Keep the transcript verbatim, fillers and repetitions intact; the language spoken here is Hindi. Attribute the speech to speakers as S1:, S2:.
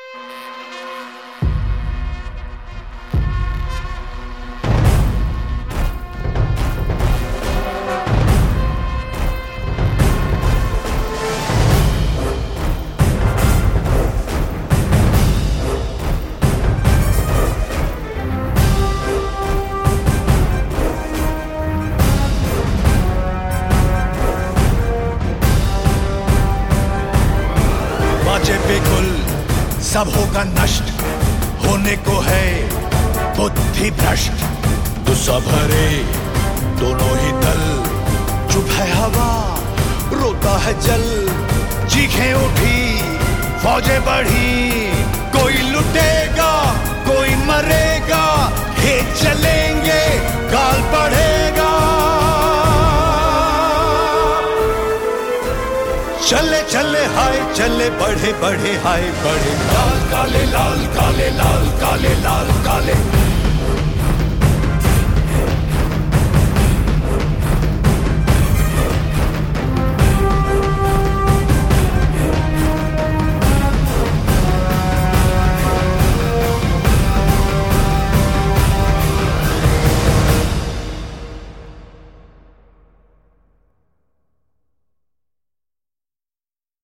S1: बिल्कुल सब होगा नष्ट, होने को है बुद्धि भ्रष्ट। दुस्सभरे दोनों ही दल, चुप है हवा रोता है जल। चीखें उठी फौजें बढ़ी, कोई लुटेगा कोई मरेगा, खेत चलेंगे गाल पड़ेगा। चले चले हाय चले बढ़े बढ़े हाय बढ़े, लाल काले लाल काले लाल काले लाल काले।